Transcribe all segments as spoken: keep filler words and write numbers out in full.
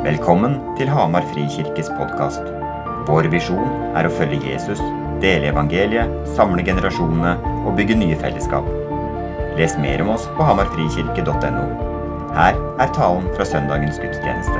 Velkommen til Hamar Frikirkes podcast. Vår visjon er å følge Jesus, dele evangeliet, samle generasjonene og bygge nye fellesskap. Les mer om oss på hamarfrikirke punktum no. Her er talen fra søndagens gudstjeneste.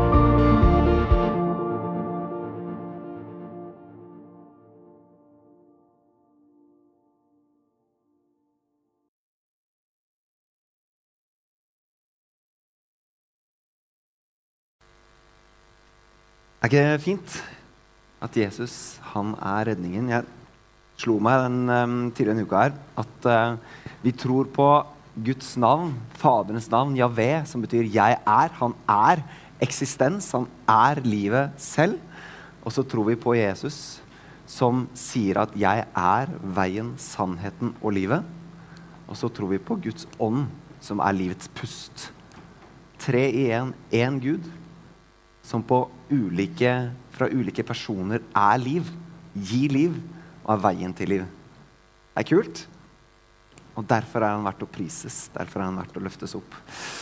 Er ikke det fint at Jesus, han er redningen? Jeg slo meg den um, tidligere uka her at uh, vi tror på Guds navn, Faderens navn, Javé, som betyr jeg er. Han er eksistens, han er livet selv. Og så tror vi på Jesus, som sier at jeg er veien, sannheten og livet. Og så tror vi på Guds ånd, som er livets pust. Tre i en, en Gud, som på ulike, fra ulike personer er liv, gir liv og er veien til liv. Det er kult. Og derfor er han verdt å prises, derfor er han verdt å løftes opp.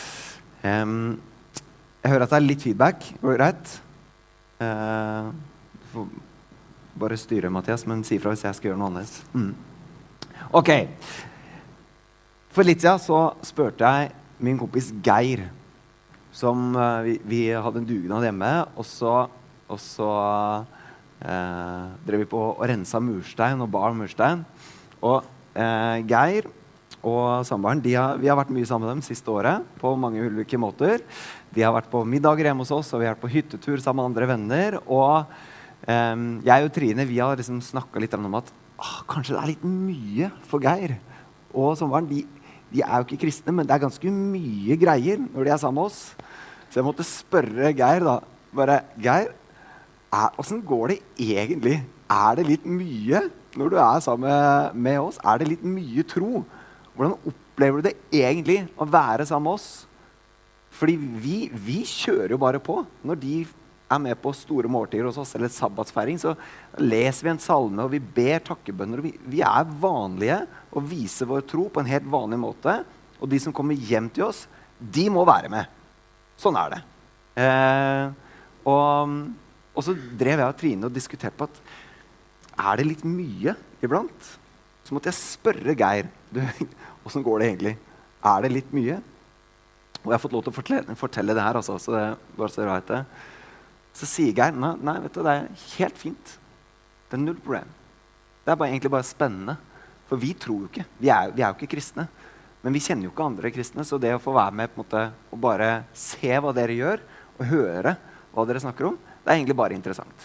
Um, jeg hører at det er litt feedback, går det greit? Uh, du får bare styre, Mathias, men si fra hvis jeg skal gjøre noe annet. Mm. Ok. For litt siden så spørte jeg min kompis Geir, som uh, vi, vi hadde en dugnad hjemme, og så, og så uh, drev vi på å rense murstein og bar murstein. Og uh, Geir og samboeren, de har, vi har vært mye sammen med dem siste året, på mange ulike måter. De har vært på middager hjemme hos oss, og vi har vært på hyttetur sammen med andre venner. Og um, jeg og Trine, vi har liksom snakket litt om at ah, kanskje det er litt mye for Geir. Og samboeren, de De er jo ikke kristne, men det er ganske mye greier når de er sammen med oss. Så jeg måtte spørre Geir da, bare, Geir, er, hvordan går det egentlig? Er det litt mye når du er sammen med oss? Er det litt mye tro? Hvordan opplever du det egentlig å være sammen med oss? Fordi vi, vi kjører jo bare på. Når de er med på store måltider hos oss, eller sabbatsfeiring, så leser vi en salme, og vi ber takkebønner. Vi, vi er vanlige og viser vår tro på en helt vanlig måte. Og de som kommer hjem til oss, de må være med. Sånn er det. Eh, og, og så drev jeg og Trine og diskuterte på at er det litt mye iblant? Så måtte jeg spørre Geir, du, hvordan går det egentlig? Er det litt mye? Og jeg har fått lov til å fortelle, fortelle det her, altså, så det, bare så dere vet det. Så sier Geir, nei, nei, vet du, det er helt fint. Det er null problem. Det er bare, egentlig bare spennende. For vi tror jo ikke. Vi er, vi er jo ikke kristne. Men vi kjenner jo ikke andre kristne. Så det å få være med på en måte, og bare se hva dere gjør, og høre hva dere snakker om, det er egentlig bare interessant.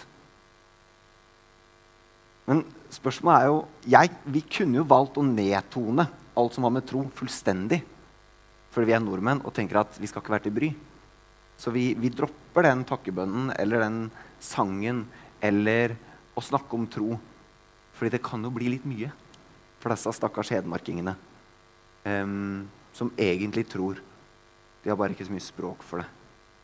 Men spørsmålet er jo, jeg, vi kunne jo valgt å nedtone alt som har med tro fullstendig. Fordi vi er nordmenn og tenker at vi skal ikke være til bry. Så vi, vi dropper den takkebønnen, eller den sangen, eller å snakke om tro. Fordi det kan jo bli litt mye for disse stakkars hedmarkingene, um, som egentlig tror. De har bare ikke så mye språk for det.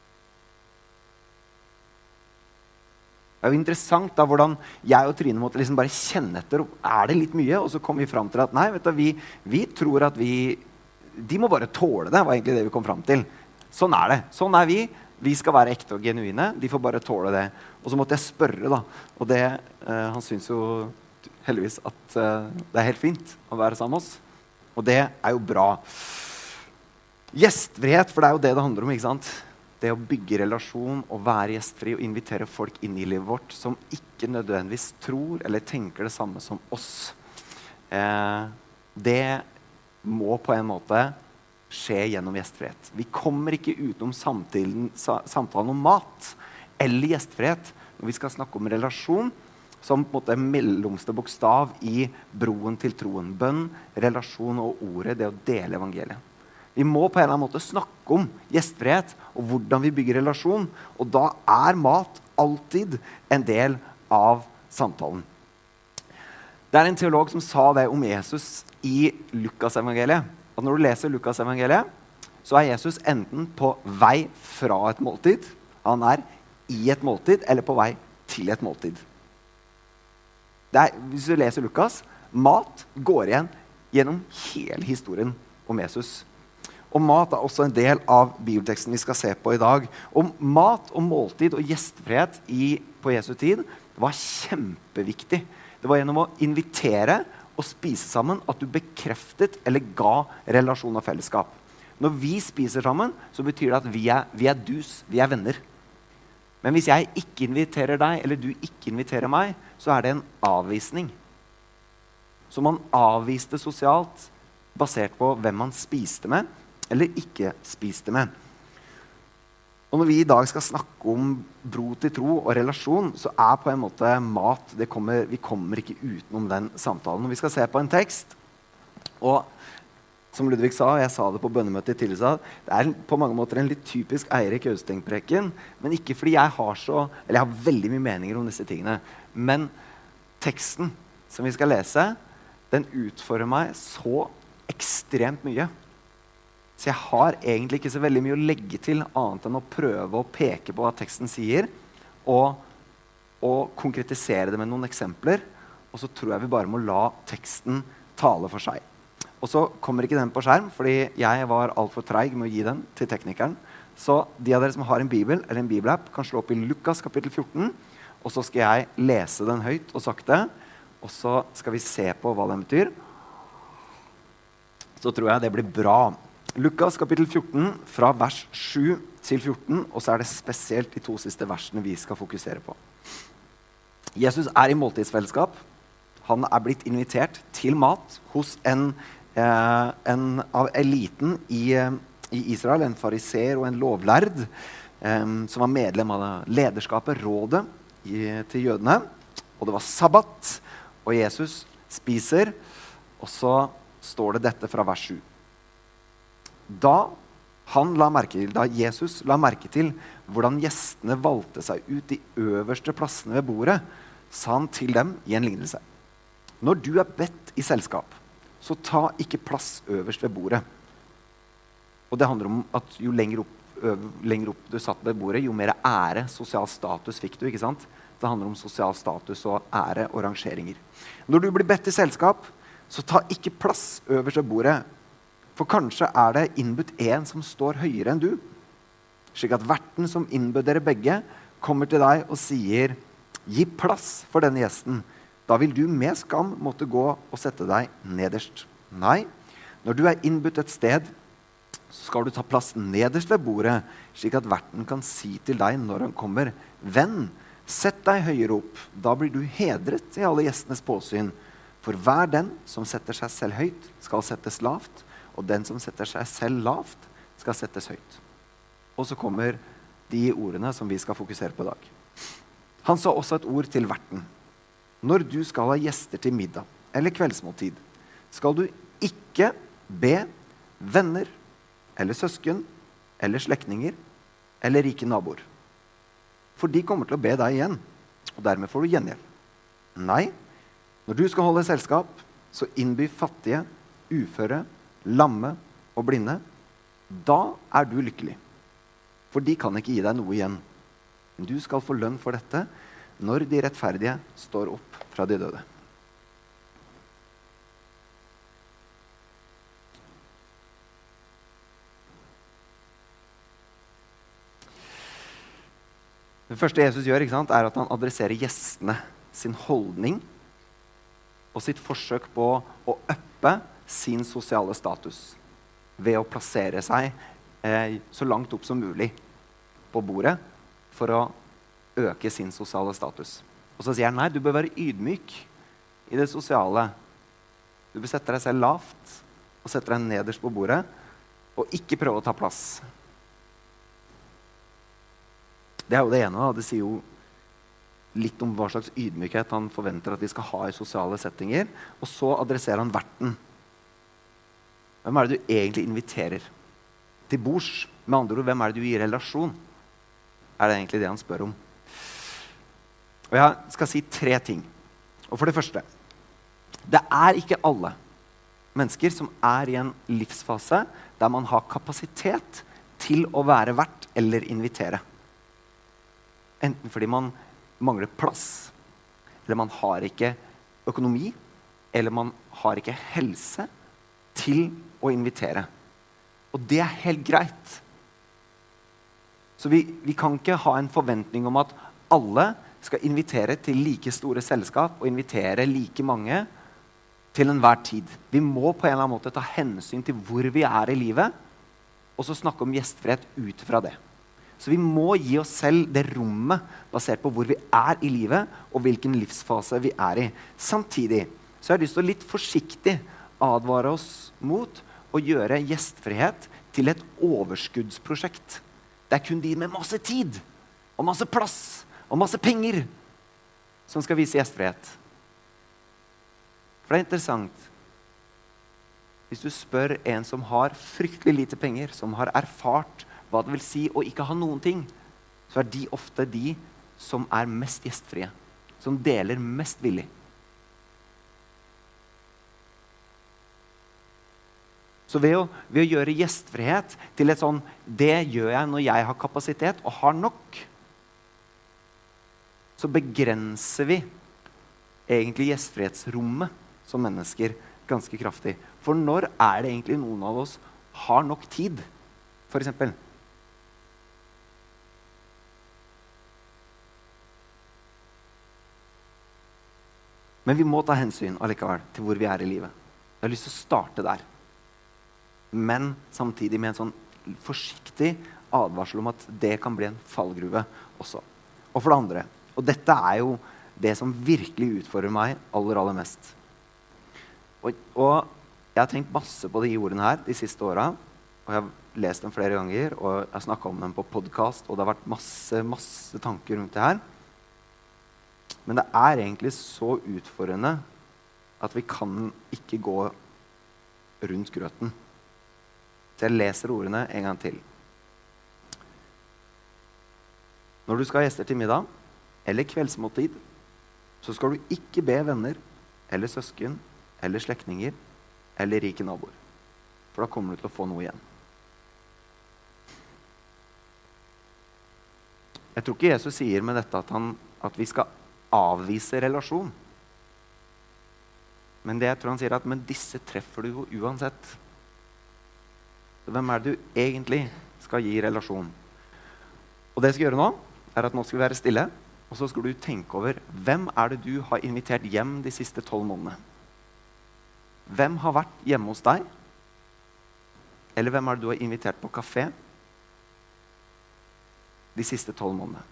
Det er jo interessant da, hvordan jeg og Trine måtte liksom bare kjenne etter, er det litt mye? Og så kom vi frem til at, nei, vet du, vi, vi tror at vi, de må bare tåle det, var egentlig det vi kom frem til. Sånn er det. Sånn er vi. Vi skal være ekte og genuine. De får bare tåle det. Og så måtte jeg spørre, da. Og det, eh, han synes jo heldigvis at eh, det er helt fint å være sammen med oss. Og det er jo bra. Gjestfrihet, for det er jo det det handler om, ikke sant? Det å bygge relasjon og være gjestfri og invitere folk inn i livet vårt som ikke nødvendigvis tror eller tenker det samme som oss. Eh, det må på en måte skje gjennom gjestfrihet. Vi kommer ikke utenom samtalen, samtalen om mat eller gjestfrihet når vi skal snakke om relasjon som på en måte mellomste bokstav i broen til troen. Bønn, relasjon og ordet, det å dele evangeliet. Vi må på en eller annen måte snakke om gjestfrihet og hvordan vi bygger relasjon, og da er mat alltid en del av samtalen. Det er en teolog som sa det om Jesus i Lukas evangeliet. At når du leser Lukas evangeliet, så er Jesus enten på vei fra et måltid, han er i et måltid, eller på vei til et måltid. Det er, hvis du leser Lukas, mat går igjen gjennom hele historien om Jesus. Og mat er også en del av bibelteksten vi skal se på i dag. Og mat og måltid og gjestfrihet i, på Jesu tid var kjempeviktig. Det var gjennom å invitere og spise sammen at du bekreftet eller ga relasjon og fellesskap. Når vi spiser sammen, så betyr det at vi er, vi er dus, vi er venner. Men hvis jeg ikke inviterer deg, eller du ikke inviterer meg, så er det en avvisning. Så man avviste sosialt, basert på hvem man spiste med, eller ikke spiste med. Og når vi i dag skal snakke om bro til tro og relasjon, så er på en måte mat, det kommer, vi kommer ikke utenom den samtalen. Og vi skal se på en tekst, og som Ludvig sa, og jeg sa det på bønnemøtet tidligere, det er på mange måter en litt typisk Eirik Austeng-preken, men ikke fordi jeg har så, eller jeg har veldig mye meninger om disse tingene, men teksten som vi skal lese, den utfordrer meg så ekstremt mye. Så jeg har egentlig ikke så veldig mye å legge til annet enn å prøve å peke på hva teksten sier, og, og konkretisere det med noen eksempler, og så tror jeg vi bare må la teksten tale for seg. Og så kommer ikke den på skjerm, fordi jeg var alt for treig med å gi den til teknikeren. Så de av dere som har en bibel eller en bibelapp kan slå opp i Lukas kapittel fjorten, og så skal jeg lese den høyt og sakte, og så skal vi se på hva den betyr. Så tror jeg det blir bra. Lukas kapittel fjorten fra vers sju til fjorten, og så er det spesielt de to siste versene vi skal fokusere på. Jesus er i måltidsfellesskap. Han er blitt invitert til mat hos en Eh, en av eliten i, i Israel, en fariser og en lovlærd, eh, som var medlem av lederskapet, rådet i, til jødene. Og det var sabbat, og Jesus spiser, og så står det dette fra vers sju. Da, han la merke til, da Jesus la merke til hvordan gjestene valgte seg ut de øverste plassene ved bordet, sa han til dem i en lignelse. Når du er bedt i selskap, så ta ikke plass øverst ved bordet. Og det handler om at jo lenger opp, øv, lenger opp du satt ved bordet, jo mer ære, sosial status fikk du, ikke sant? Det handler om sosial status og ære og rangeringer. Når du blir bedt i selskap, så ta ikke plass øverst ved bordet, for kanskje er det innbudt en som står høyere enn du, slik at verten som innbød dere begge kommer til deg og sier, gi plass for denne gjesten. Da vil du med skam måtte gå og sette deg nederst. Nei, når du er innbudt et sted, så skal du ta plass nederst ved bordet, slik at verten kan si til deg når han kommer, venn, sett deg høyere opp, da blir du hedret i alle gjestenes påsyn. For hver den som setter seg selv høyt, skal settes lavt, og den som setter seg selv lavt, skal settes høyt. Og så kommer de ordene som vi skal fokusere på i dag. Han sa også et ord til verten. Når du skal ha gjester til middag eller kveldsmåltid, skal du ikke be venner eller søsken eller slektninger eller rike naboer. For de kommer til å be deg igjen, og dermed får du gjengjeld. Nei, når du skal holde selskap, så innby fattige, uføre, lamme og blinde. Da er du lykkelig, for de kan ikke gi deg noe igjen. Men du skal få lønn for dette når de rettferdige står opp fra de døde. Det første Jesus gjør, ikke sant, er at han adresserer gjestene sin holdning og sitt forsøk på å øppe sin sosiale status ved å plassere seg eh, så langt opp som mulig på bordet for å øke sin sosiale status. Og så sier han, nei, du bør være ydmyk i det sosiale. Du bør sette deg selv lavt og sette deg nederst på bordet og ikke prøve å ta plass. Det er jo det ene, da. Det sier jo litt om hva slags ydmykhet han forventer at vi skal ha i sosiale settinger. Og så adresserer han verten. Hvem er det du egentlig inviterer til bords? Med andre ord, hvem er det du gir relasjon? Er det egentlig det han spør om? Og jeg skal si tre ting. Og for det første, det er ikke alle mennesker som er i en livsfase der man har kapasitet til å være vert eller invitere. Enten fordi man mangler plass, eller man har ikke økonomi, eller man har ikke helse til å invitere. Og det er helt greit. Så vi, vi kan ikke ha en forventning om at alle skal invitere til like store selskap og invitere like mange til enhver tid. Vi må på en eller annen måte ta hensyn til hvor vi er i livet, og så snakke om gjestfrihet ut fra det. Så vi må gi oss selv det rommet basert på hvor vi er i livet og hvilken livsfase vi er i. Samtidig så har jeg lyst til å litt forsiktig advare oss mot å gjøre gjestfrihet til et overskuddsprosjekt. Det er kun de med masse tid og masse plass og masse penger som skal vise gjestfrihet. For det er interessant. Hvis du spør en som har fryktelig lite penger, som har erfart hva det vil si å ikke ha noen ting, så er de ofte de som er mest gjestfrie, som deler mest villig. Så ved å, ved å gjøre gjestfrihet til et sånn, det gjør jeg når jeg har kapasitet og har nok, så begrenser vi egentlig gjestfrihetsrommet som mennesker ganske kraftig. For når er det egentlig noen av oss har nok tid, for eksempel? Men vi må ta hensyn allikevel til hvor vi er i livet. Jeg har lyst til å starte der. Men samtidig med en sånn forsiktig advarsel om at det kan bli en fallgruve også. Og for det andre, og dette er jo det som virkelig utfordrer meg aller, aller mest. Og, og jeg har tenkt masse på de ordene her de siste årene, og jeg har lest dem flere ganger, og jeg har snakket om dem på podcast, og det har vært masse, masse tanker rundt det her. Men det er egentlig så utfordrende at vi kan ikke gå rundt grøten. Så jeg leser ordene en gang til. Når du skal ha gjester til middag eller kveldsmåltid, så skal du ikke be venner eller søsken eller slektninger eller rike naboer. For da kommer du til å få noe igjen. Jeg tror ikke Jesus sier med dette at, han, at vi skal avvise relasjon. Men det jeg tror han sier at men disse treffer du jo uansett. Så hvem er det du egentlig skal gi relasjon? Og det jeg skal gjøre nå, er at nå skal vi være stille, og så skal du tenke over hvem er det du har invitert hjem de siste tolv månedene? Hvem har vært hjemme hos deg? Eller hvem er det du har invitert på kafé de siste tolv månedene?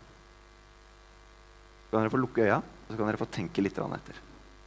Så kan dere få lukke øya, og så kan dere få tenke litt etter.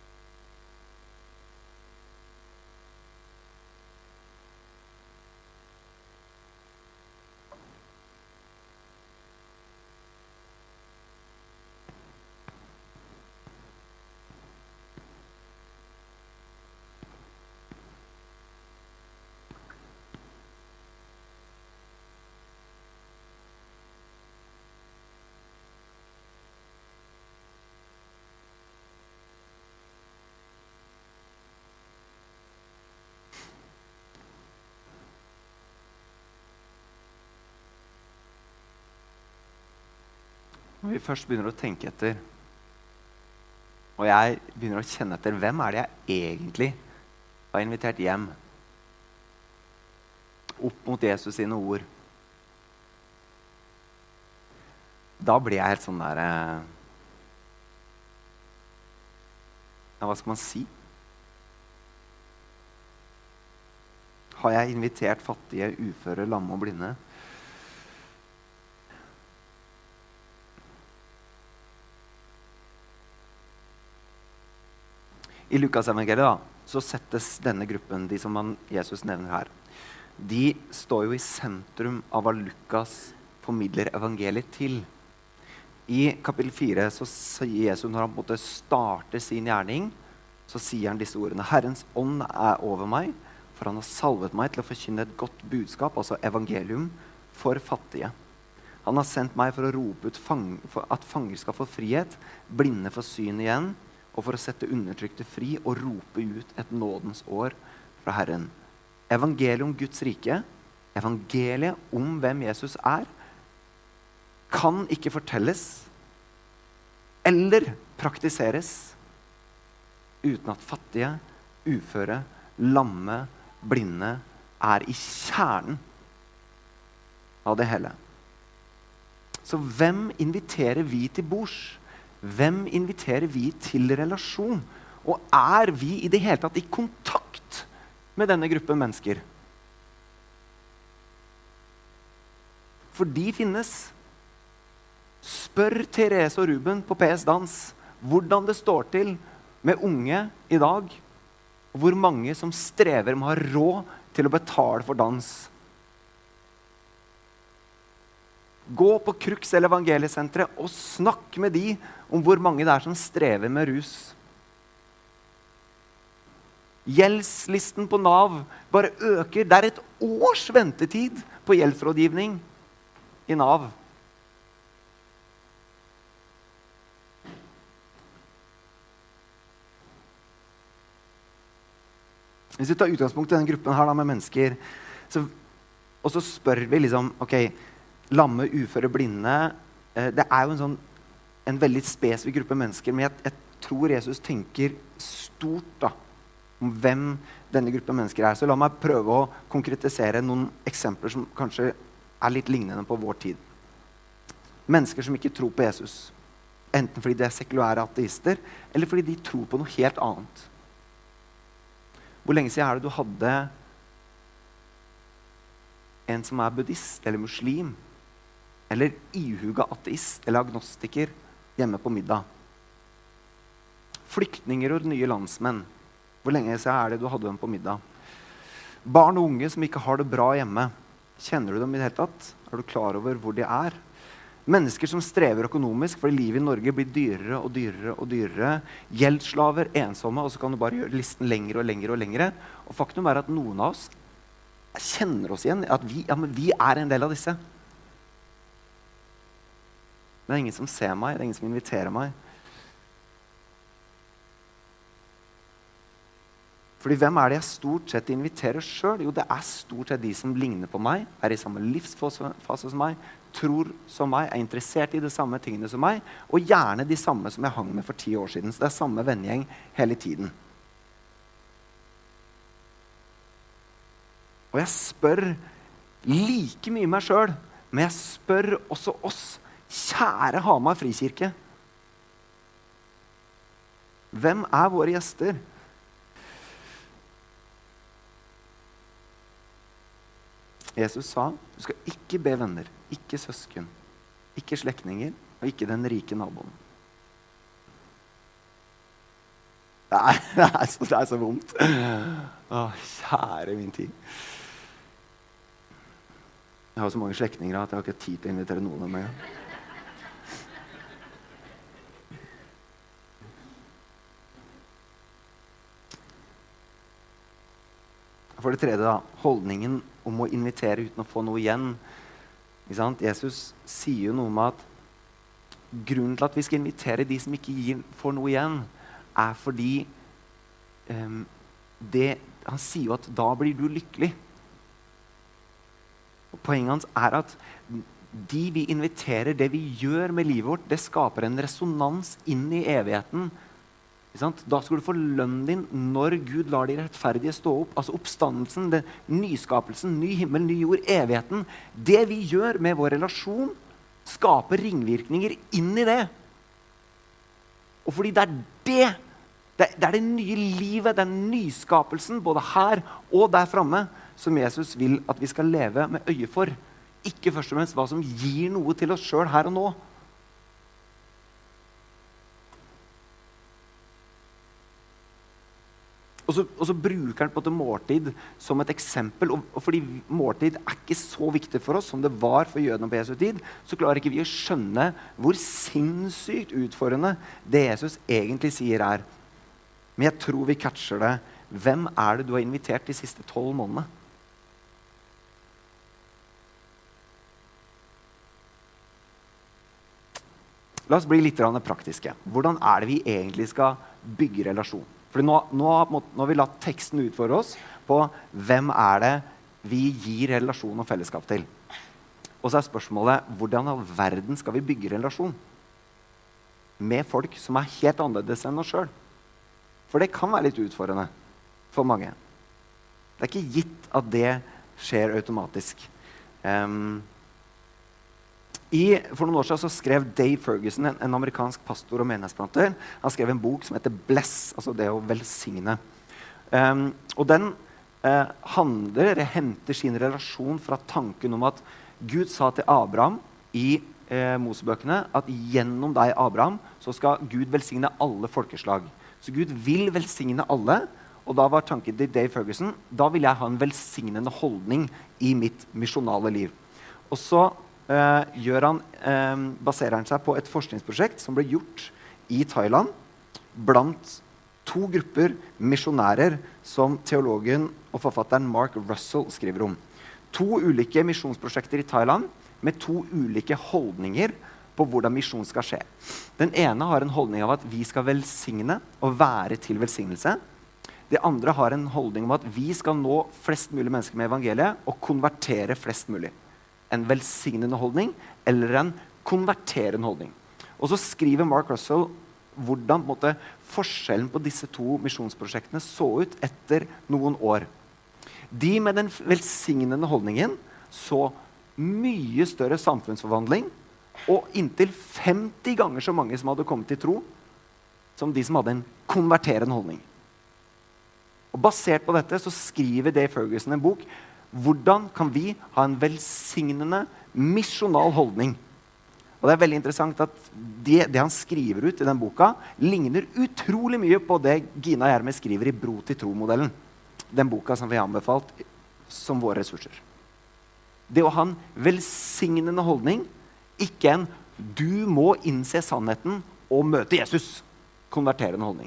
Når vi først begynner å tenke etter, og jeg begynner å kjenne etter, hvem er det jeg egentlig har invitert hjem? Opp mot Jesus sine ord. Da blir jeg helt sånn der... Ja, hva skal man si? Har jeg invitert fattige, uføre, lamme og blinde? I Lukas evangeliet da, så settes denne gruppen, de som man, Jesus nevner her, de står jo i sentrum av hva Lukas formidler evangeliet til. I kapittel fire så sier Jesus, når han på en måte starter sin gjerning, så sier han disse ordene: Herrens ånd er over meg, for han har salvet meg til å forkynne et godt budskap, altså evangelium, for fattige. Han har sendt meg for å rope ut fang, for at fanger skal få frihet, blinde får syn igjen, og for å sette undertrykte fri og rope ut et nådens år fra Herren. Evangeliet om Guds rike, evangeliet om hvem Jesus er, kan ikke fortelles eller praktiseres uten at fattige, uføre, lamme, blinde er i kjernen av det hele. Så hvem inviterer vi til bords? Hvem inviterer vi til relasjon? Og er vi i det hele tatt i kontakt med denne gruppen mennesker? For de finnes. Spør Therese og Ruben på P S Dans hvordan det står til med unge i dag, og hvor mange som strever med å ha råd til å betale for dans. Gå på Crux eller Evangeliesenteret og snakk med de om hvor mange det er som strever med rus. Gjeldslisten på Nav bare øker. Det er et års ventetid på gjeldsrådgivning i Nav. Hvis vi tar utgangspunkt i denne gruppen her da, med mennesker, så, og så spør vi liksom, ok, lamme, uføre, blinde, eh, det er jo en, sånn, en veldig spesifikk gruppe mennesker, men jeg, jeg tror Jesus tenker stort da, om hvem denne gruppen mennesker er. Så la meg prøve å konkretisere noen eksempler som kanskje er litt lignende på vår tid. Mennesker som ikke tror på Jesus, enten fordi de er sekulære ateister, eller fordi de tror på noe helt annet. Hvor lenge siden er det du hadde en som er buddhist eller muslim, eller ihuga ateist eller agnostiker hjemme på middag? Flyktninger og nye landsmenn. Hvor lenge siden er det du hadde dem på middag? Barn og unge som ikke har det bra hjemme. Kjenner du dem i det hele tatt? Er du klar over hvor de er? Mennesker som strever økonomisk fordi livet i Norge blir dyrere og dyrere og dyrere. Gjeldsslaver, ensomme, og så kan du bare gjøre listen lengre og lengre og lengre. Og faktum er at noen av oss kjenner oss igjen, at vi, ja, men vi er en del av disse. Men det er ingen som ser meg, det er ingen som inviterer meg. Fordi hvem er det jeg stort sett inviterer selv? Jo, det er stort sett de som ligner på meg, er i samme livsfase som meg, tror som meg, er interessert i de samme tingene som meg, og gjerne de samme som jeg hang med for ti år siden. Så det er samme vennegjeng hele tiden. Og jeg spør like mye meg selv, men jeg spør også oss, kjære Hamar Frikirke. Hvem er våre gjester? Jesus sa, du skal ikke be venner, ikke søsken, ikke slektninger, og ikke den rike naboen. Det er, det er, så, det er så vondt. Å, kjære min tid. Jeg har så mange slektninger at jeg har ikke tid til å invitere noen av meg. For det tredje da, holdningen om å invitere uten å få noe igjen. Ikke sant? Jesus sier jo noe om at grunnen til at vi skal invitere de som ikke gir, får noe igjen, er fordi um, det, han sier jo at da blir du lykkelig. Og poenget hans er at de vi inviterer, det vi gjør med livet vårt, det skaper en resonans inn i evigheten. Da skal du få lønnen din når Gud lar de rettferdige stå opp. Altså oppstandelsen, det, nyskapelsen, ny himmel, ny jord, evigheten. Det vi gjør med vår relasjon, skaper ringvirkninger inn i det. Og fordi det er det, det, det er det nye livet, den nyskapelsen, både her og der fremme, som Jesus vil at vi skal leve med øye for. Ikke først og fremst hva som gir noe til oss selv her og nå. Og så, og så bruker han på en måltid som et eksempel, og, og fordi måltid er ikke så viktig for oss som det var for jødene på Jesu tid, så klarer ikke vi å skjønne hvor sinnssykt utfordrende det Jesus egentlig sier er. Men jeg tror vi catcher det. Hvem er det du har invitert de siste tolv månedene? La oss bli litt praktiske. Hvordan er det vi egentlig skal bygge relasjon? For nå, nå, nå har vi latt teksten utfordre oss på hvem er det vi gir relasjon og fellesskap til. Og så er spørsmålet, hvordan i all verden skal vi bygge relasjon med folk som er helt annerledes enn oss selv? For det kan være litt utfordrende for mange. Det er ikke gitt at det skjer automatisk. Um, i, for noen år siden så skrev Dave Ferguson, en, en amerikansk pastor og menighetsplanter, han skrev en bok som heter Bless, altså det å velsigne. Um, og den uh, handler, eller henter sin relasjon fra tanken om at Gud sa til Abraham i eh, Mosebøkene at gjennom deg, Abraham, så skal Gud velsigne alle folkeslag. Så Gud vil velsigne alle, og da var tanken til Dave Ferguson, da vil jeg ha en velsignende holdning i mitt misjonale liv. Og så eh, gjør han, eh, baserer han seg på et forskningsprosjekt som ble gjort i Thailand blant to grupper misjonærer som teologen og forfatteren Mark Russell skriver om. To ulike misjonsprosjekter i Thailand med to ulike holdninger på hvordan misjon skal skje. Den ene har en holdning av at vi skal velsigne og være til velsignelse. Det andre har en holdning om at vi skal nå flest mulig mennesker med evangeliet og konvertere flest mulig. En velsignende holdning eller en konverterende holdning. Og så skriver Mark Russell hvordan på en måte, forskjellen på disse to misjonsprosjektene så ut etter noen år. De med den velsignende holdningen så mye større samfunnsforvandling og inntil femti ganger så mange som hadde kommet til tro som de som hadde en konverterende holdning. Og basert på dette så skriver Dave Ferguson en bok hvordan kan vi ha en velsignende misjonal holdning. Og det er veldig interessant at det, det han skriver ut i den boka ligner utrolig mye på det Gina Gjerme skriver i Bro til tro-modellen. Den boka som vi har anbefalt som våre ressurser. Det å ha en velsignende holdning, ikke en du må innse sannheten og møte Jesus, konverterende holdning.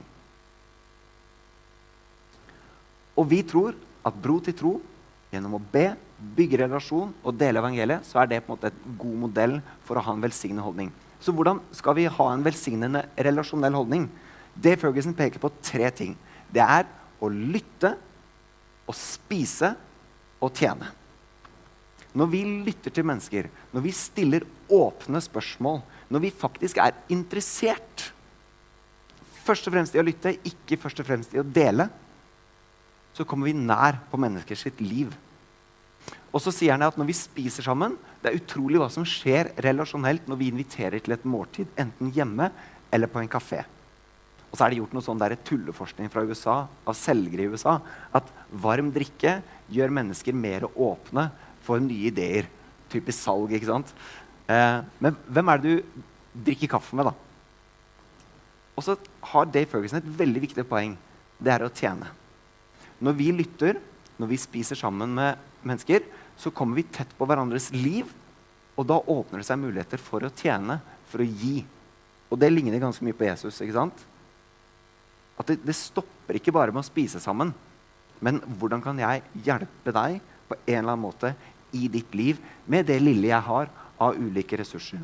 Og vi tror at Bro til tro, gjennom å be, bygge relasjon og dele evangeliet, så er det på en måte et god modell for å ha en velsignende holdning. Så hvordan skal vi ha en velsignende relasjonell holdning? Det Ferguson peker på tre ting. Det er å lytte, å spise og tjene. Når vi lytter til mennesker, når vi stiller åpne spørsmål, når vi faktisk er interessert, først og fremst i å lytte, ikke først og fremst i å dele, så kommer vi nær på menneskers sitt liv. Og så sier han at når vi spiser sammen, det er utrolig hva som skjer relasjonelt når vi inviterer til et måltid, enten hjemme eller på en kafé. Og så er det gjort noe sånn der tulleforskning fra U S A, av selgere i U S A, at varm drikke gjør mennesker mer åpne for nye ideer. Typisk salg, ikke sant? Eh, men hvem er det du drikker kaffe med, da? Og så har Dave Ferguson et veldig viktig poeng. Det er å tjene. Når vi lytter, når vi spiser sammen med mennesker, så kommer vi tett på hverandres liv, og da åpner det seg muligheter for å tjene, for å gi. Og det ligner ganske mye på Jesus, ikke sant? At det, det stopper ikke bare med å spise sammen, men hvordan kan jeg hjelpe deg på en eller annen måte i ditt liv med det lille jeg har av ulike ressurser.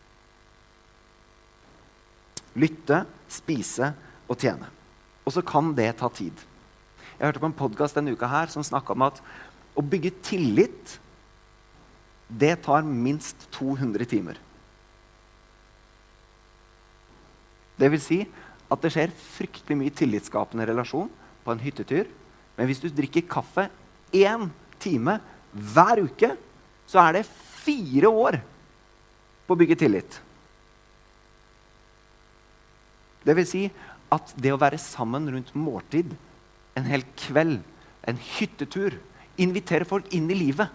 Lytte, spise og tjene. Og så kan det ta tid. Jeg hørte på en podcast denne uka her som snakket om at å bygge tillit, det tar minst to hundre timer. Det vil si at det skjer fryktelig mye tillitsskapende relasjon på en hyttetur. Men hvis du drikker kaffe én time hver uke, så er det fire år på å bygge tillit. Det vil si at det å være sammen rundt måltid, en hel kveld, en hyttetur, invitere folk inn i livet,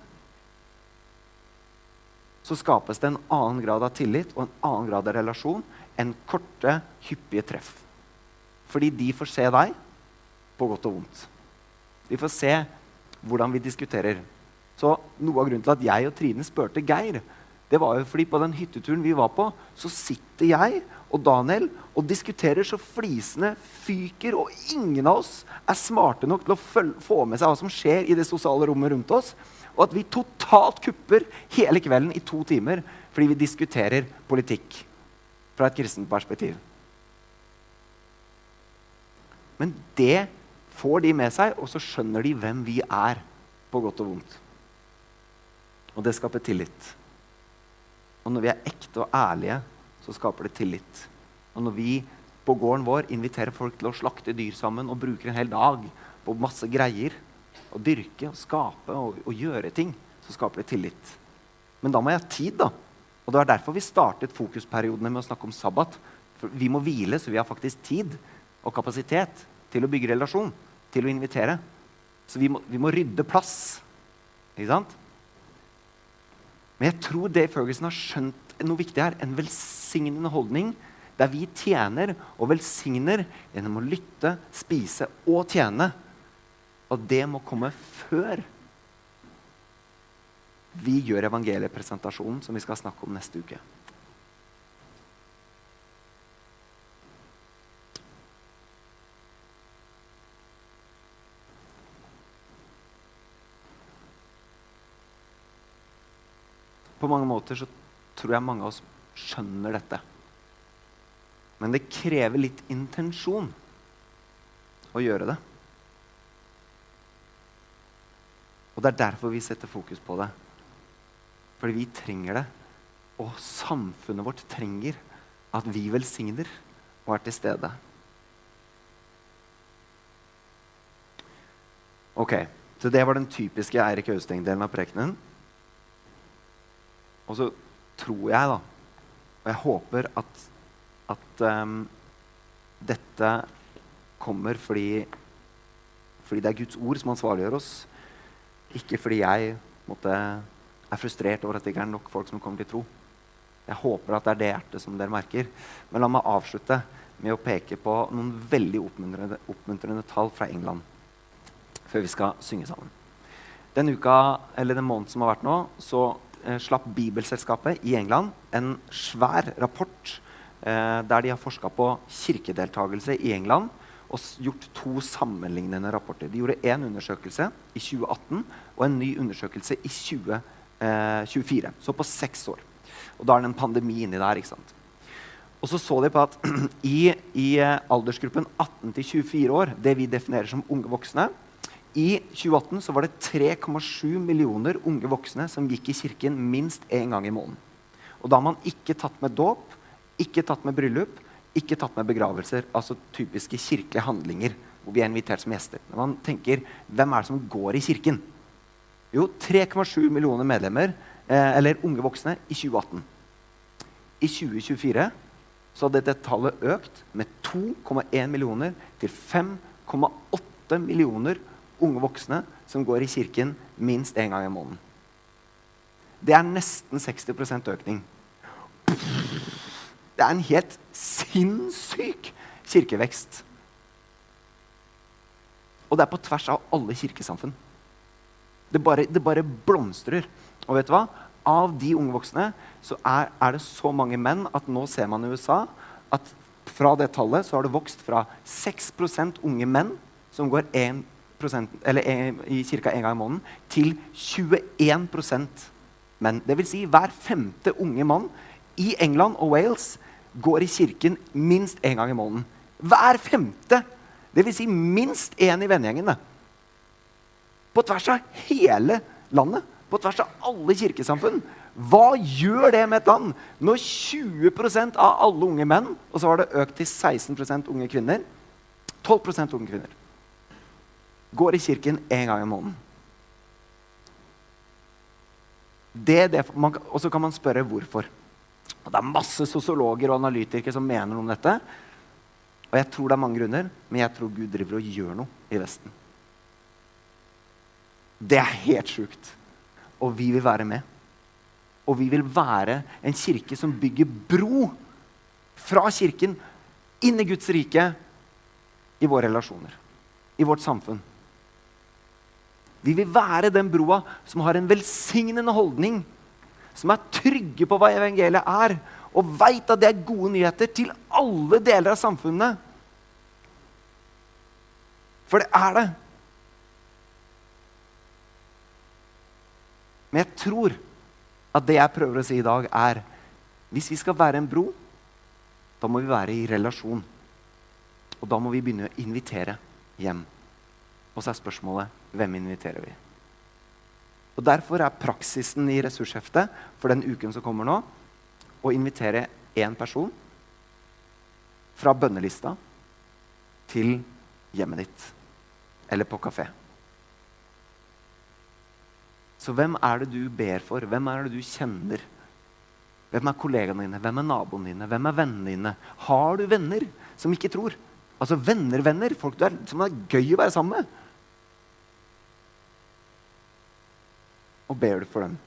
så skapes det en annen grad av tillit og en annen grad av relasjon enn korte, hyppige treff. Fordi de får se deg på godt og vondt. De får se hvordan vi diskuterer. Så noe av grunnen til at jeg og Trine spurte Geir, det var jo fordi på den hytteturen vi var på, så sitter jeg og Daniel og diskuterer så flisene fyker, og ingen av oss er smarte nok til å følge, få med seg hva som skjer i det sosiale rommet rundt oss, og at vi totalt kupper hele kvelden i to timer fordi vi diskuterer politikk fra et kristent perspektiv. Men det får de med seg, og så skjønner de hvem vi er på godt og vondt. Og det skaper tillit. Og når vi er ekte og ærlige, så skaper det tillit. Og når vi på gården vår inviterer folk til å slakte dyr sammen og bruker en hel dag på masse greier, Å dyrke, å skape og, og gjøre ting, så skaper det tillit. Men da må jeg ha tid, da. Og det var derfor vi startet fokusperiodene med å snakke om sabbat. For vi må hvile, så vi har faktisk tid og kapasitet til å bygge relasjon, til å invitere. Så vi må, vi må rydde plass. Ikke sant? Men jeg tror Dave Ferguson har skjønt noe viktig her. En velsignende holdning der vi tjener og velsigner gjennom å lytte, spise og tjene. Og det må komme før vi gjør evangeliepresentasjonen som vi skal snakke om neste uke. På mange måter så tror jeg mange av oss skjønner dette. Men det krever litt intensjon å gjøre det. Og det er derfor vi setter fokus på det. Fordi vi trenger det. Og samfunnet vårt trenger at vi velsigner og er til stede. Ok, så det var den typiske Eirik Austeng-delen av prekenen. Og så tror jeg da, og jeg håper at, at um, dette kommer fordi, fordi det er Guds ord som ansvarliggjør oss. Ikke fordi jeg måtte, er frustrert over at det ikke er nok folk som kommer til tro. Jeg håper at det er det hjertet som dere merker. Men la meg avslutte med å peke på noen veldig oppmuntrende, oppmuntrende tall fra England. Før vi skal synge sammen. Den uka, eller den måneden som har vært nå, så eh, slapp Bibelselskapet i England en svær rapport eh, der de har forsket på kirkedeltagelse i England og gjort to sammenlignende rapporter. De gjorde en undersøkelse i tjue atten og en ny undersøkelse i tjue tjuefire. Så på seks år. Og da er det en pandemi inni der, ikke sant? Og så så de på at i, i aldersgruppen atten til tjuefire år, det vi definerer som unge voksne, i tjue atten så var det tre komma sju millioner unge voksne som gikk i kirken minst en gang i måneden. Og da har man ikke tatt med dåp, ikke tatt med bryllup, ikke tatt med begravelser, altså typiske kirkelige handlinger, hvor vi er invitert som gjester. Når man tenker, hvem er det som går i kirken? Jo, tre komma sju millioner medlemmer, eh, eller unge voksne, i tjue atten. I tjue tjuefire så hadde dette tallet økt med to komma en millioner til fem komma åtte millioner unge voksne som går i kirken minst en gang i måneden. Det er nesten seksti prosent økning. Det er en helt sinnssyk kirkevekst. Og det er på tvers av alle kirkesamfunn. Det bare, det bare blomstrer. Og vet du hva? Av de unge voksne så er, er det så mange menn at nå ser man i U S A at fra det tallet så har det vokst fra seks prosent unge menn som går en prosent, eller en, i kirka en gang i måneden, til tjueen prosent menn. Det vil si hver femte unge mann i England og Wales går i kirken minst en gang i måneden. Hver femte! Det vil si minst en i vennegjengen. På tvers av hele landet, på tvers av alle kirkesamfunn. Hva gjør det med et land når tjue prosent av alle unge menn, og så har det økt til seksten prosent unge kvinner, tolv prosent unge kvinner, går i kirken en gang i måneden? Det, det, man, og så kan man spørre hvorfor. Og det er masse sosiologer og analytikere som mener noe om dette. Og jeg tror det er mange grunner, men jeg tror Gud driver og gjør noe i Vesten. Det er helt sjukt. Og vi vil være med. Og vi vil være en kirke som bygger bro fra kirken inn i Guds rike i våre relasjoner, i vårt samfunn. Vi vil være den broa som har en velsignende holdning, som er trygge på hva evangeliet er, og vet at det er gode nyheter til alle deler av samfunnet. For det er det. Men jeg tror at det jeg prøver å si i dag er, hvis vi skal være en bro, da må vi være i relasjon. Og da må vi begynne å invitere hjem. Og så er spørsmålet, hvem inviterer vi? Og derfor er praksisen i ressursheftet for den uken som kommer nå, å invitere en person fra bønnelista til hjemmet ditt, eller på kafé. Så hvem er det du ber for? Hvem er det du kjenner? Hvem er kollegaene dine? Hvem er naboene dine? Hvem er vennene dine? Har du venner som ikke tror? Altså venner, venner, folk du er, som er gøy å være sammen med. Og ber du for dem.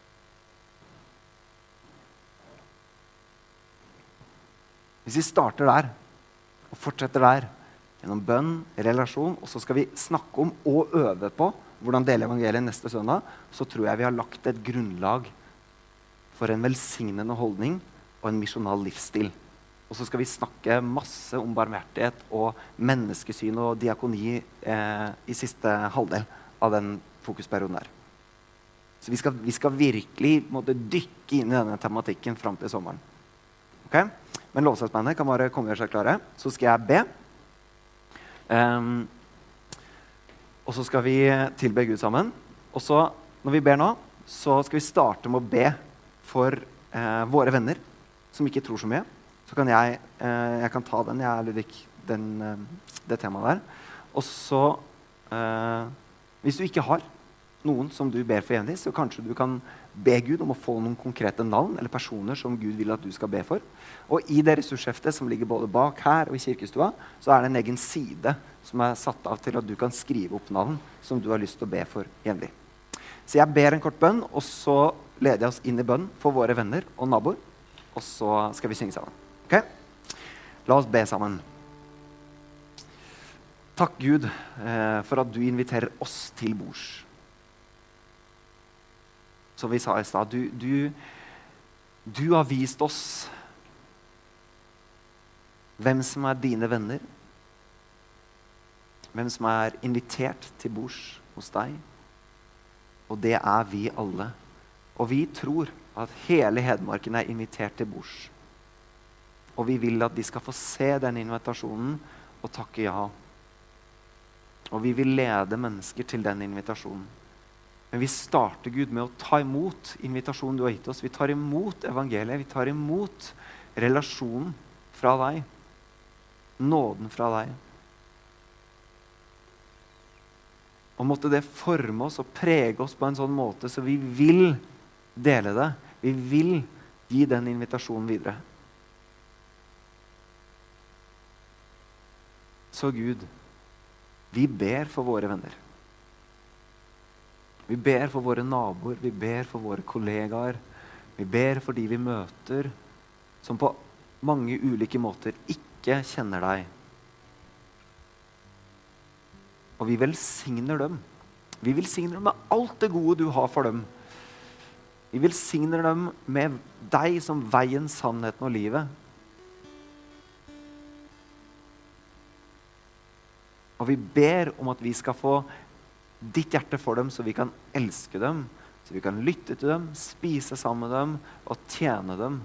Hvis vi starter der, og fortsetter der, gjennom bønn, relasjon, og så skal vi snakke om og øve på hvordan dele evangeliet neste søndag, så tror jeg vi har lagt et grunnlag for en velsignende holdning og en misjonal livsstil. Og så skal vi snakke masse om barmhjertighet og menneskesyn og diakoni eh, i siste halvdel av den fokusperioden der. Så vi skal, vi skal virkelig måtte dykke inn i denne tematikken frem til sommeren. Ok? Men lovsangsbandet kan bare komme og gjøre seg klare. Så skal jeg be. Um, og så skal vi tilbe Gud sammen. Og så, når vi ber nå, så skal vi starte med å be for eh, våre venner som ikke tror så mye. Så kan jeg, eh, jeg kan ta den, jeg er Ludvig, den, eh, det temaet der. Og så, eh, hvis du ikke har noen som du ber for jevnlig, så kanskje du kan be Gud om å få noen konkrete navn eller personer som Gud vil at du skal be for. Og i det ressursheftet som ligger både bak her og i kirkestua, så er det en egen side som er satt av til at du kan skrive opp navn som du har lyst til å be for jevnlig. Så jeg ber en kort bønn, og så leder jeg oss inn i bønn for våre venner og naboer, og så skal vi synge sammen. Ok? La oss be sammen. Takk Gud eh, for at du inviterer oss til bords. Som vi sa i stad, du, du, du har vist oss hvem som er dine venner, hvem som er invitert til bords hos deg, og det er vi alle. Og vi tror at hele Hedmarken er invitert til bords. Og vi vil at de skal få se den invitasjonen og takke ja. Og vi vil lede mennesker til den invitasjonen. Men vi starter Gud med å ta imot invitasjonen du har gitt oss. Vi tar imot evangeliet, vi tar imot relasjonen fra deg. Nåden fra deg. Og måtte det forme oss og prege oss på en sånn måte så vi vil dele det. Vi vil gi den invitasjonen videre. Så Gud, vi ber for våre venner. Vi ber for våre naboer, vi ber for våre kollegaer. Vi ber for de vi møter, som på mange ulike måter ikke kjenner deg. Og vi velsigner dem. Vi velsigner dem med alt det gode du har for dem. Vi velsigner dem med deg som veien, sannheten og livet. Og vi ber om at vi skal få ditt hjerte for dem, så vi kan elske dem, så vi kan lytte til dem, spise sammen med dem og tjene dem.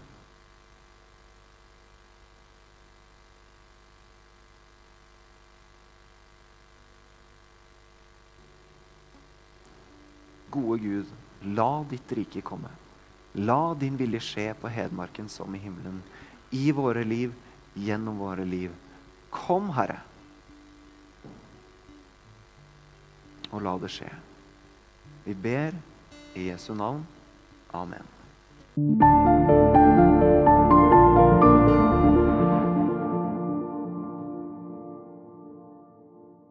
Gode Gud, la ditt rike komme. La din vilje skje på Hedmarken som i himmelen, i våre liv, gjennom våre liv. Kom, Herre, og la det skje. Vi ber i Jesu navn. Amen.